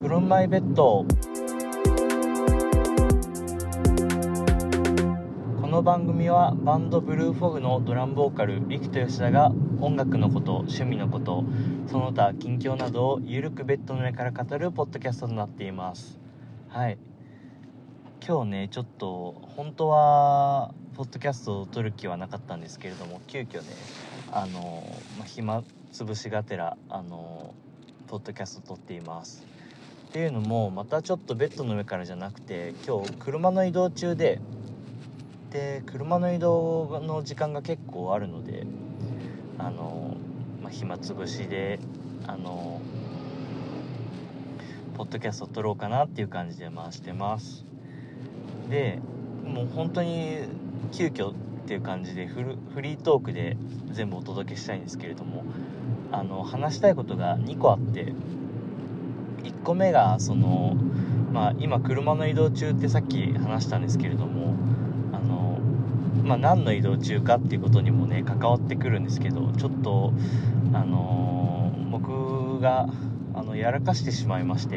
from my bed。 この番組はバンドブルーフォグのドラムボーカルリクと吉田が音楽のこと、趣味のこと、その他近況などをゆるくベッドの上から語るポッドキャストとなっています。はい、今日ねちょっと本当はポッドキャストを撮る気はなかったんですけれども、急遽ね暇つぶしがてらポッドキャスト撮っています。っていうのもまたちょっとベッドの上からじゃなくて、今日車の移動中で車の移動の時間が結構あるので暇つぶしでポッドキャスト撮ろうかなっていう感じで回してます。でもう本当に急遽っていう感じでフリートークで全部お届けしたいんですけれども、話したいことが2個あって、1個目が今車の移動中ってさっき話したんですけれども、何の移動中かっていうことにもね関わってくるんですけど、ちょっと僕がやらかしてしまいまして、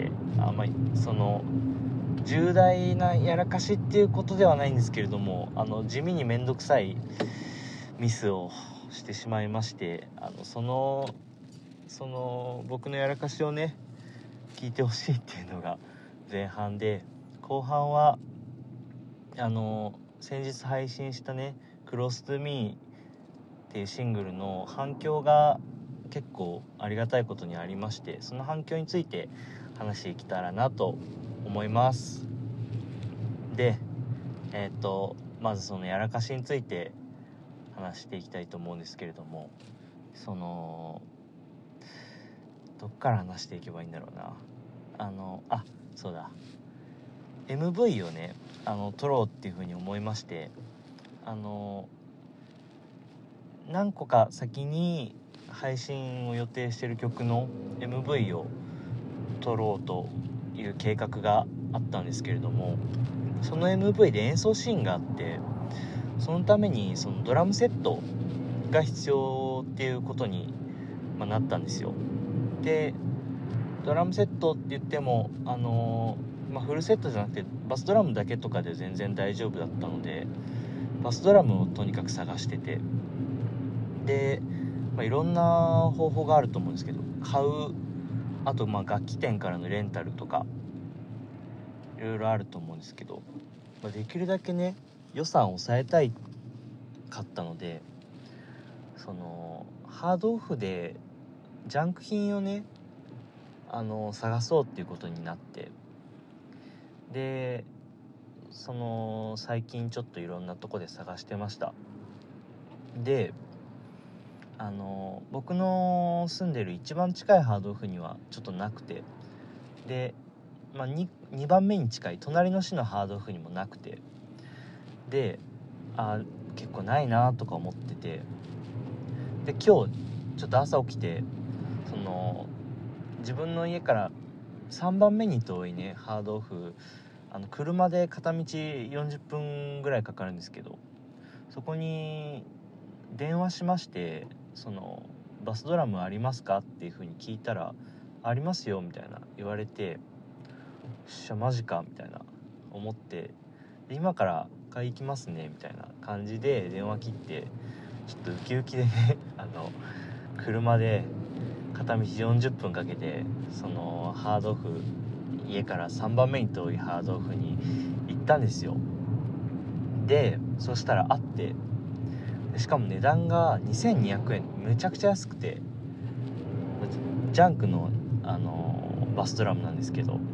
重大なやらかしっていうことではないんですけれども、地味にめんどくさいミスをしてしまいまして、その僕のやらかしをね聞いてほしいっていうのが前半で、後半は先日配信したねClose to Meっていうシングルの反響が結構ありがたいことにありまして、その反響について話していけたらなと思います。でまずそのやらかしについて話していきたいと思うんですけれども、どっから話していけばいいんだろうな。そうだ、 MV をね撮ろうっていうふうに思いまして、何個か先に配信を予定している曲の MV を撮ろうという計画があったんですけれども、その MV で演奏シーンがあって、そのためにそのドラムセットが必要っていうことに、なったんですよ。でドラムセットって言ってもフルセットじゃなくてバスドラムだけとかで全然大丈夫だったので、バスドラムをとにかく探してて、で、いろんな方法があると思うんですけど、買う、あと楽器店からのレンタルとかいろいろあると思うんですけど、できるだけね予算を抑えたいかったので、ハードオフでジャンク品をね探そうっていうことになって、で最近ちょっといろんなとこで探してました。で僕の住んでる一番近いハードオフにはちょっとなくて、で、2番目に近い隣の市のハードオフにもなくて、で結構ないなとか思ってて、で今日ちょっと朝起きて自分の家から3番目に遠いねハードオフ、車で片道40分ぐらいかかるんですけど、そこに電話しまして、バスドラムありますかっていう風に聞いたら、ありますよみたいな言われて、よっしゃマジかみたいな思って、今から買い行きますねみたいな感じで電話切って、ちょっとウキウキでね車で片道40分かけてハードオフ、家から3番目に遠いハードオフに行ったんですよ。でそしたらあって、しかも値段が2200円、めちゃくちゃ安くて、ジャンクの、バスドラムなんですけど、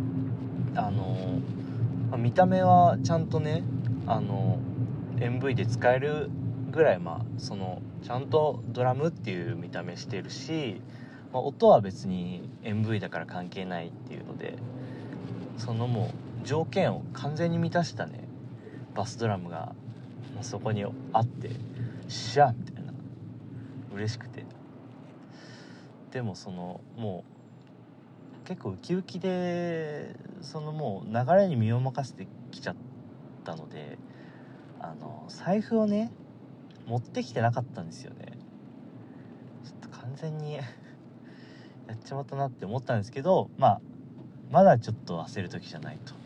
見た目はちゃんとねMV で使えるぐらいちゃんとドラムっていう見た目してるし、音は別に MV だから関係ないっていうので、もう条件を完全に満たしたねバスドラムがそこにあって、しゃみたいな嬉しくて、でももう結構ウキウキでもう流れに身を任せてきちゃったので、財布をね持ってきてなかったんですよね。ちょっと完全にやっちまったなって思ったんですけど、 まだちょっと焦る時じゃないと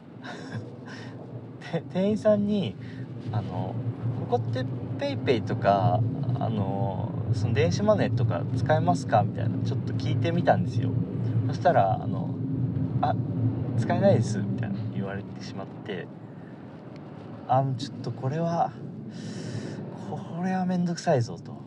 で店員さんにここってペイペイとかその電子マネーとか使えますかみたいなちょっと聞いてみたんですよ。そしたら使えないですみたいな言われてしまって、ちょっとこれはめんどくさいぞと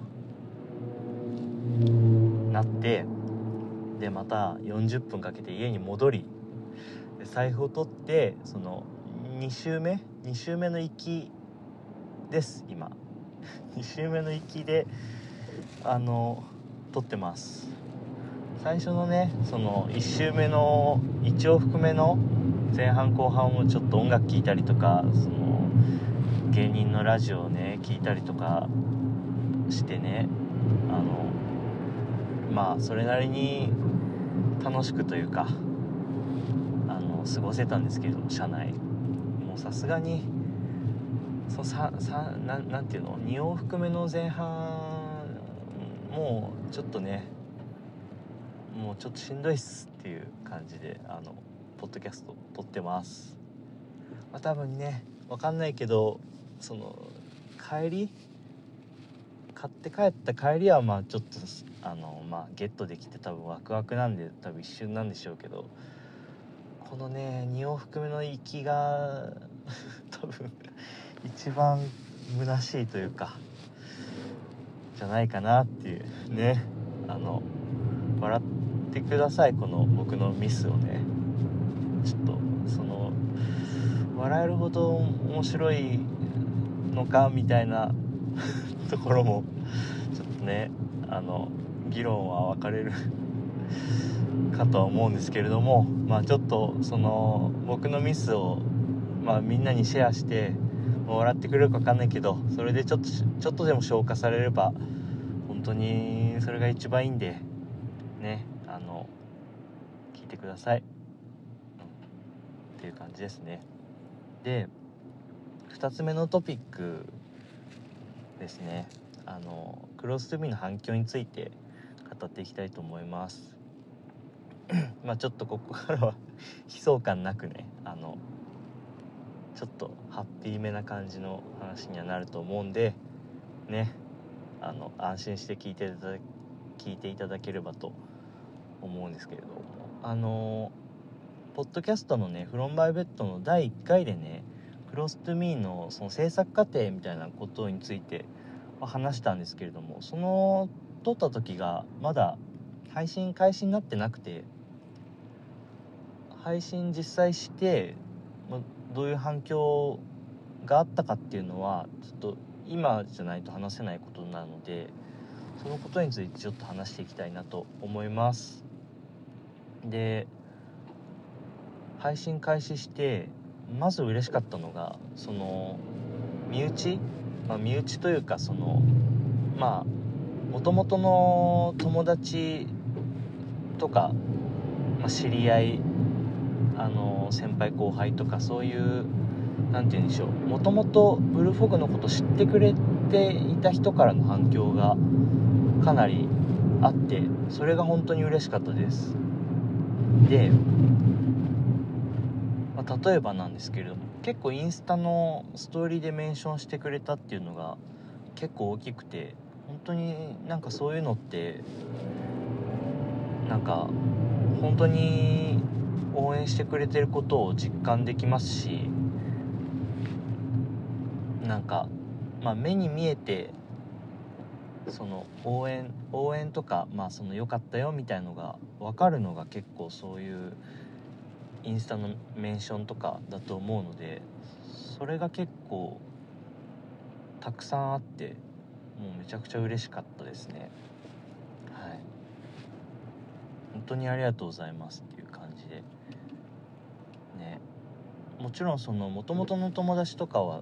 なって、でまた40分かけて家に戻り、で財布を取ってその2周目の行きです今2周目の行きで撮ってます。最初のねその1周目の1往復目の前半後半もちょっと音楽聴いたりとか、その芸人のラジオをね聞いたりとかしてね、それなりに楽しくというか過ごせたんですけど、車内もうさすがになんていうの2往復目の前半もうちょっとねもうちょっとしんどいっすっていう感じでポッドキャスト撮ってます。多分ね分かんないけどその買って帰った帰りはちょっとゲットできて多分ワクワクなんで多分一瞬なんでしょうけど、このね2往復目の行きが多分一番虚しいというかじゃないかなっていうね。笑ってください、この僕のミスをね。ちょっと笑えるほど面白いのかみたいなところもちょっとね議論は分かれるかとは思うんですけれども、ちょっと僕のミスをみんなにシェアして笑ってくれるか分かんないけど、それでちょっとでも消化されれば本当にそれが一番いいんでね、聞いてください、っていう感じですね。で2つ目のトピックですね、クロストゥミーの反響について語っていきたいと思いますちょっとここからは悲壮感なくねちょっとハッピーめな感じの話にはなると思うんでね、安心して聞いていただければと思うんですけれども、ポッドキャストのね From My Bed の第1回でねクロストゥミーのその制作過程みたいなことについて話したんですけれども、撮った時がまだ配信開始になってなくて、配信実際してどういう反響があったかっていうのはちょっと今じゃないと話せないことなので、そのことについてちょっと話していきたいなと思います。で配信開始してまず嬉しかったのが身内というか元々の友達とか、知り合い先輩後輩とかそういうなんて言うんでしょう、もともとブルーフォグのこと知ってくれていた人からの反響がかなりあって、それが本当に嬉しかったです。で、例えばなんですけれども、結構インスタのストーリーでメンションしてくれたっていうのが結構大きくて、本当にそういうのって本当に応援してくれてることを実感できますし、目に見えて応援とか良かったよみたいのが分かるのが結構そういうインスタのメンションとかだと思うので、それが結構たくさんあってもうめちゃくちゃ嬉しかったですね。はい、本当にありがとうございますっていう感じでね。もちろん元々の友達とかは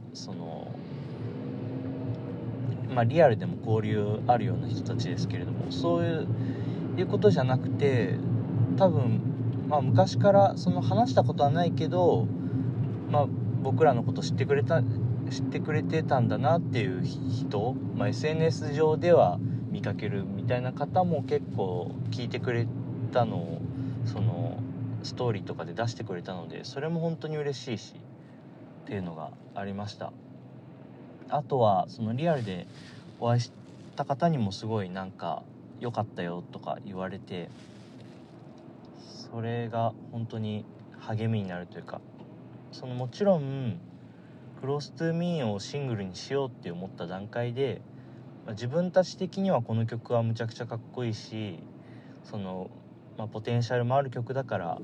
リアルでも交流あるような人たちですけれども、そういうことじゃなくて、多分昔から話したことはないけど、僕らのこと知ってくれてたんだなっていう人、SNS 上では見かけるみたいな方も結構聞いてくれたのをストーリーとかで出してくれたので、それも本当に嬉しいしっていうのがありました。あとはそのリアルでお会いした方にもすごいなんか良かったよとか言われて、それが本当に励みになるというか、そのもちろんクロストゥーミーをシングルにしようって思った段階で、自分たち的にはこの曲はむちゃくちゃかっこいいし、その、ポテンシャルもある曲だから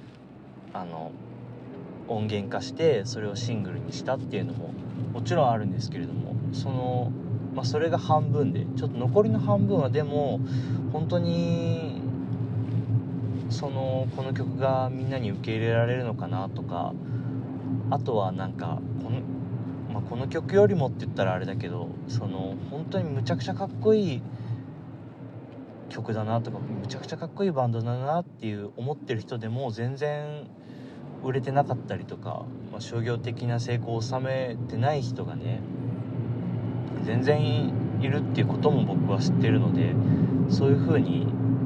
音源化してそれをシングルにしたっていうのももちろんあるんですけれども、それが半分で、ちょっと残りの半分はでも本当にこの曲がみんなに受け入れられるのかなとか、あとはなんかこの曲よりもって言ったらあれだけど、本当にむちゃくちゃかっこいい曲だなとか、むちゃくちゃかっこいいバンドだなっていう思ってる人でも全然売れてなかったりとか、商業的な成功を収めてない人がね全然いるっていうことも僕は知ってるので、そういう風に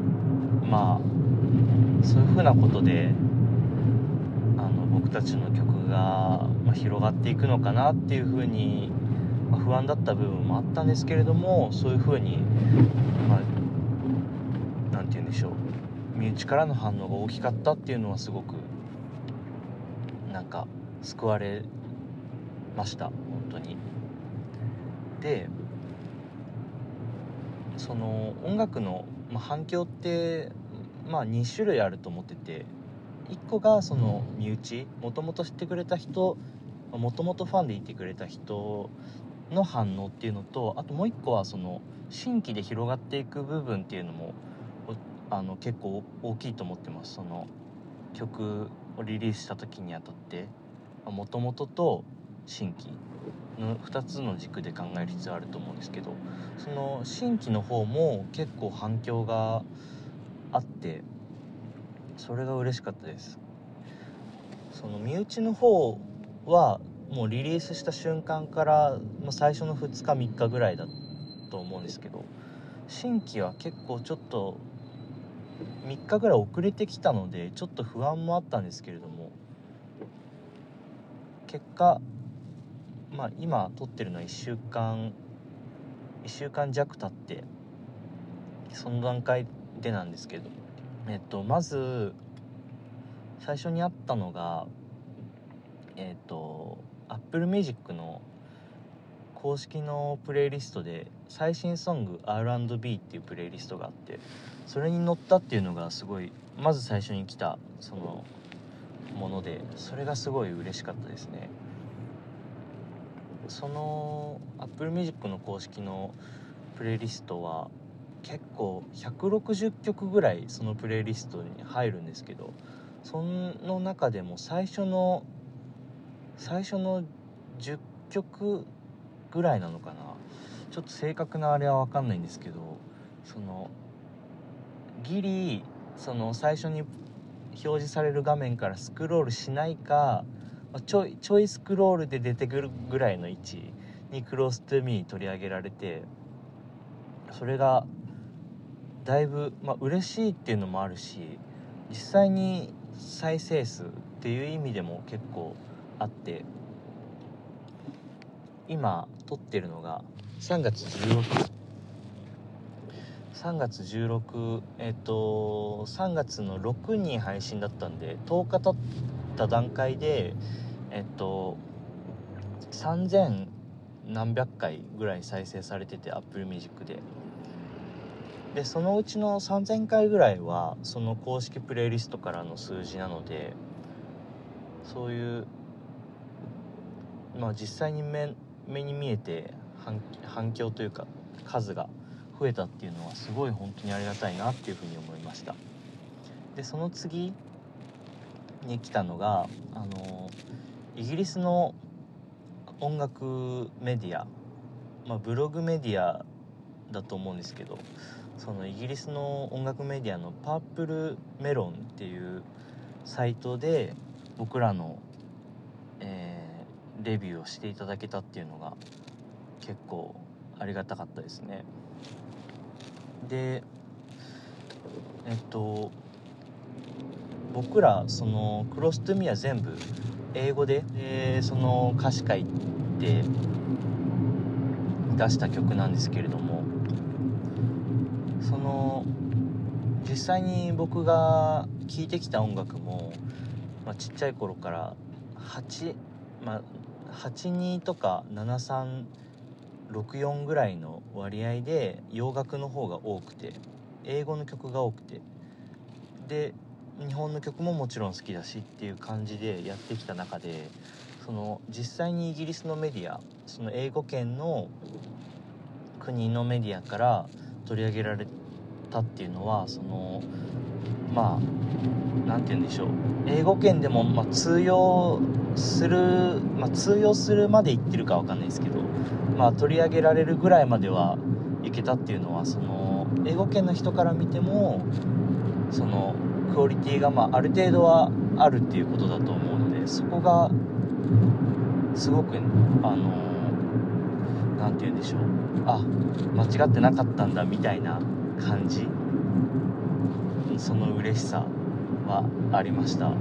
そういう風なことで僕たちの曲が、広がっていくのかなっていう風に、不安だった部分もあったんですけれども、そういう風になんて言うんでしょう、身内からの反応が大きかったっていうのはすごくなんか救われました、本当に。でその音楽の、反響って2種類あると思ってて、1個がその身内、もともと知ってくれた人、もともとファンでいてくれた人の反応っていうのと、あともう1個はその新規で広がっていく部分っていうのも結構大きいと思ってます。その曲をリリースした時にあたって、もともとと新規の2つの軸で考える必要あると思うんですけど、その新規の方も結構反響があって、それが嬉しかったです。その身内の方はもうリリースした瞬間から最初の2日3日ぐらいだと思うんですけど、新規は結構ちょっと3日ぐらい遅れてきたのでちょっと不安もあったんですけれども、結果今撮ってるのは1週間弱経って、その段階でなんですけど、まず最初にあったのがApple Music の公式のプレイリストで最新ソング R&B っていうプレイリストがあって、それに載ったっていうのがすごいまず最初に来たそのもので、それがすごい嬉しかったですね。その Apple Music の公式のプレイリストは結構160曲ぐらいそのプレイリストに入るんですけど、その中でも最初の10曲ぐらいなのかな、ちょっと正確なあれは分かんないんですけど、そのギリその最初に表示される画面からスクロールしないか、ちょいスクロールで出てくるぐらいの位置にクロストゥミー取り上げられて、それがだいぶ嬉しいっていうのもあるし、実際に再生数っていう意味でも結構あって、今撮ってるのが3月16 3月16 3月の6に配信だったんで、10日経った段階で3000何百回ぐらい再生されてて、 Apple Music でそのうちの3000回ぐらいはその公式プレイリストからの数字なので、そういう実際に目に見えて反響というか数が増えたっていうのはすごい本当にありがたいなっていうふうに思いました。でその次に来たのがイギリスの音楽メディア、ブログメディアだと思うんですけど、そのイギリスの音楽メディアのパープルメロンっていうサイトで僕らの、レビューをしていただけたっていうのが結構ありがたかったですね。で僕らそのクロストゥミは全部英語で、その歌詞書いて出した曲なんですけれども、その実際に僕が聴いてきた音楽も、ちっちゃい頃から82とか7364ぐらいの割合で洋楽の方が多くて、英語の曲が多くて、で日本の曲ももちろん好きだしっていう感じでやってきた中で、その実際にイギリスのメディア、その英語圏の国のメディアから取り上げられたっていうのは、そのなんて言うんでしょう、英語圏でも通用するまでいってるかわかんないですけど、取り上げられるぐらいまではいけたっていうのは、その英語圏の人から見てもそのクオリティがある程度はあるっていうことだと思うので、そこがすごくなんて言うんでしょう、間違ってなかったんだみたいな感じ、その嬉しさはありました。も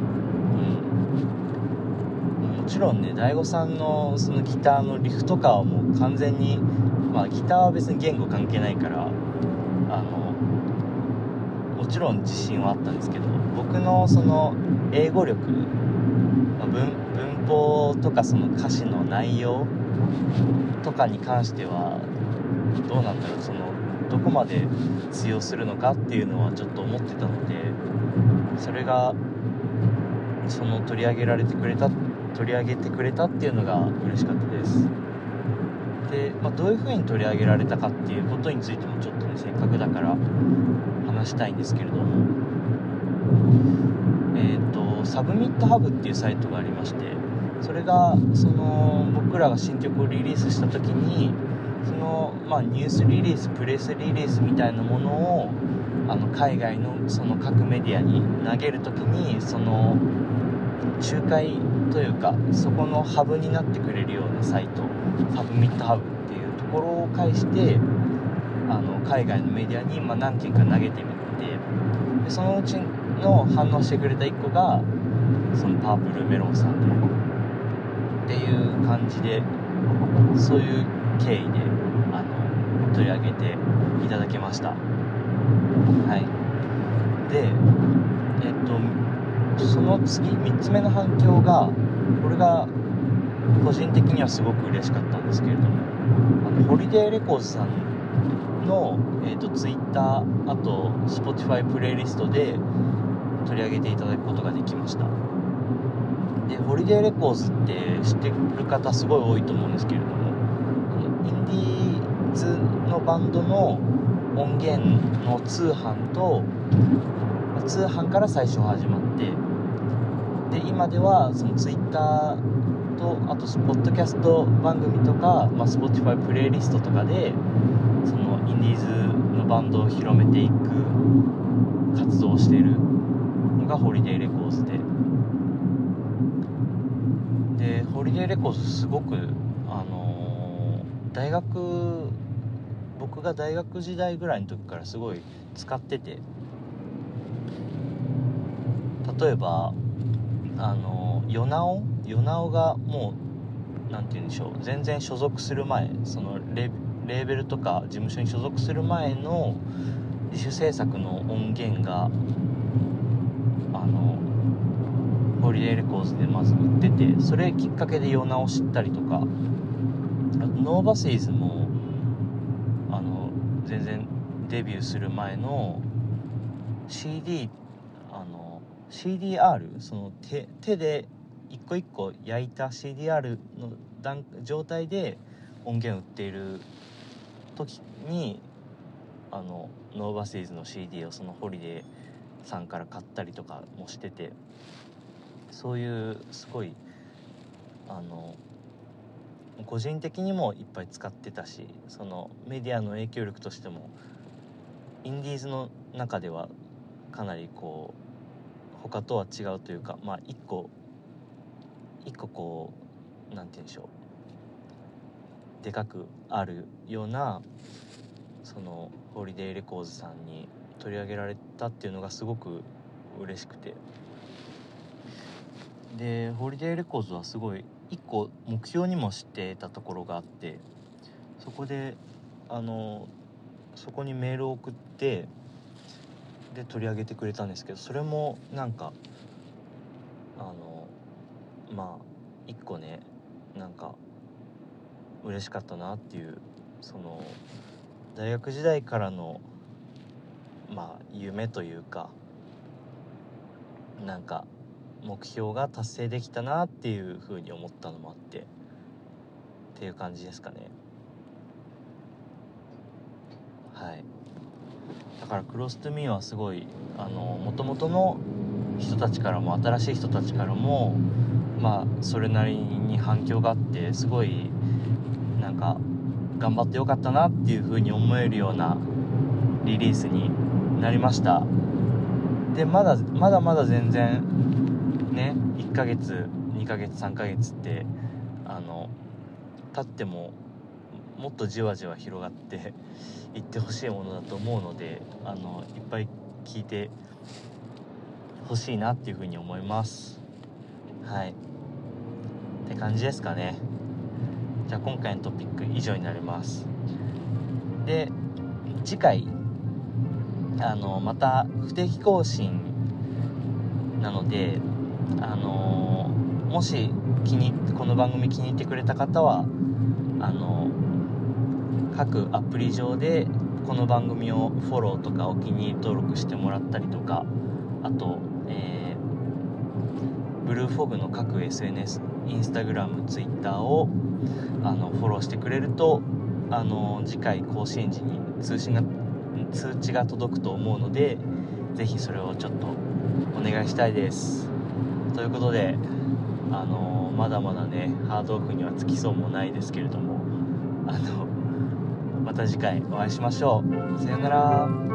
ちろんね、大悟さんのそのギターのリフとかはもう完全に、ギターは別に言語関係ないからもちろん自信はあったんですけど、僕のその英語力、文法とかその歌詞の内容とかに関してはどうなんだろう、そのどこまで通用するのかっていうのはちょっと思ってたので、それがその取り上げてくれたっていうのが嬉しかったです。で、どういう風に取り上げられたかっていうことについてもちょっとね、せっかくだから話したいんですけれども、サブミットハブっていうサイトがありまして、それがその僕らが新曲をリリースした時に、そのニュースリリース、プレスリリースみたいなものを海外のその各メディアに投げる時に、その仲介というか、そこのハブになってくれるようなサイト、サブミットハブっていうところを介して海外のメディアに何件か投げてみて、でそのうちの反応してくれた1個がそのパープルメロンさんでっていう感じで、そういう経緯で取り上げていただきました。はい。でその次3つ目の反響が、これが個人的にはすごく嬉しかったんですけれども、ホリデーレコーズさんの、Twitter、あと Spotify プレイリストで取り上げていただくことができました。で、ホリデーレコーズって知ってる方すごい多いと思うんですけれども、インディーズのバンドの音源の通販と、通販から最初始まって、で今ではその Twitter と、あとポッドキャスト番組とか、Spotify プレイリストとかでそのインディーズのバンドを広めていく活動をしているのがホリデーレコーズで、ホリデーレコーズすごく僕が大学時代ぐらいの時からすごい使ってて、例えばヨナオがもうなんて言うんでしょう、全然所属する前、そのレーベルとか事務所に所属する前の自主制作の音源がホリデーレコーズでまず売ってて、それきっかけでヨナを知ったりとか、あとノーバシーズも全然デビューする前の CDR、 その手で一個一個焼いた CDR の状態で音源売っている時にノーバシーズの CD をそのホリデーさんから買ったりとかもしてて、そういうすごい個人的にもいっぱい使ってたし、そのメディアの影響力としてもインディーズの中ではかなりこう他とは違うというか、一個こうなんて言うんでしょう、でかくあるようなそのホリデーレコーズさんに取り上げられたっていうのがすごく嬉しくて、でホリデーレコーズはすごい一個目標にもしてたところがあって、そこでそこにメールを送ってで取り上げてくれたんですけど、それもなんかまあ一個ねなんか嬉しかったなっていう、その大学時代からのまあ夢というかなんか目標が達成できたなっていう風に思ったのもあってっていう感じですかね。はい。だからクロストゥミーはすごい元々の人たちからも新しい人たちからもまあそれなりに反響があって、すごいなんか頑張ってよかったなっていう風に思えるようなリリースになりました。でまだまだ全然ね、1ヶ月2ヶ月3ヶ月って経ってももっとじわじわ広がっていってほしいものだと思うので、いっぱい聞いてほしいなっていうふうに思います。はいって感じですかね。じゃあ今回のトピック以上になります。で次回また不定期更新なのでもしこの番組気に入ってくれた方は各アプリ上でこの番組をフォローとかお気に入り登録してもらったりとか、あと、ブルーフォグの各 SNS インスタグラム、ツイッターをフォローしてくれると次回更新時に通知が届くと思うので、ぜひそれをちょっとお願いしたいです。ということでまだまだねハードオフにはつきそうもないですけれども、また次回お会いしましょう。さよなら。